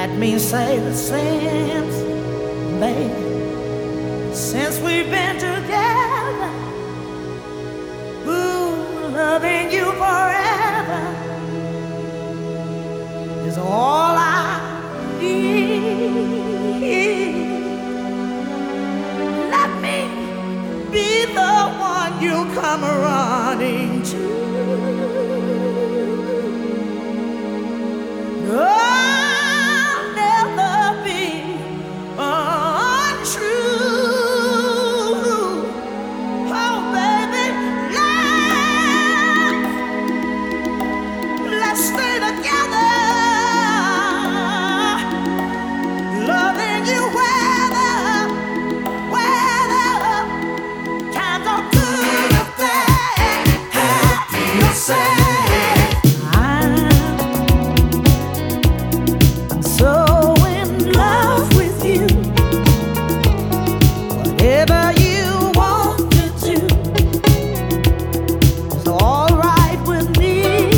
Let me say the since, baby, since we've been together, ooh, loving you forever is all I need. Let me be the one you come running to. I'll never be untrue. Oh, baby, let's stay together, loving you whether times are good or bad. Happy or sad. So in love with you, whatever you want to do is all right with me.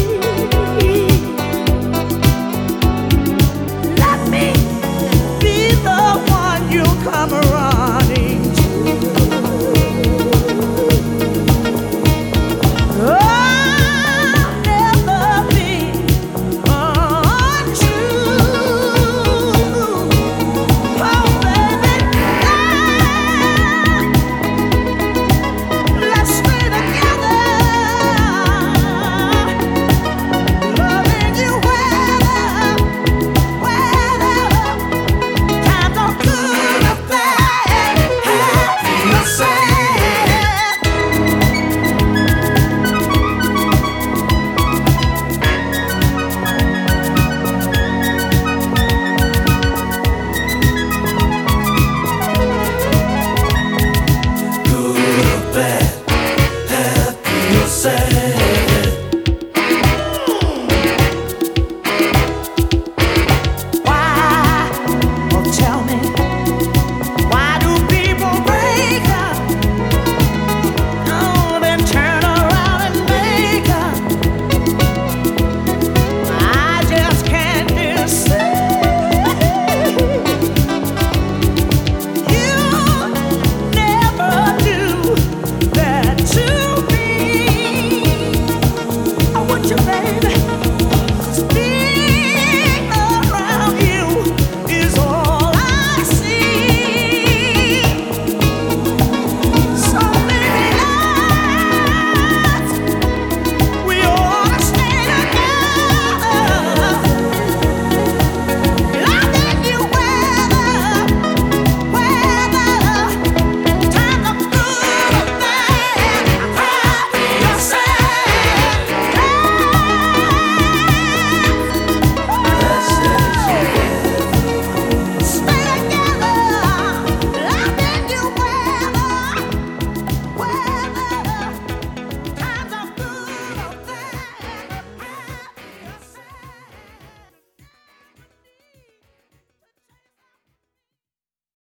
Let me be the one you come running to. I'll never be untrue. Oh, baby, let's stay together, loving you whether times are good or bad, happy or sad. Good or bad, happy or sad.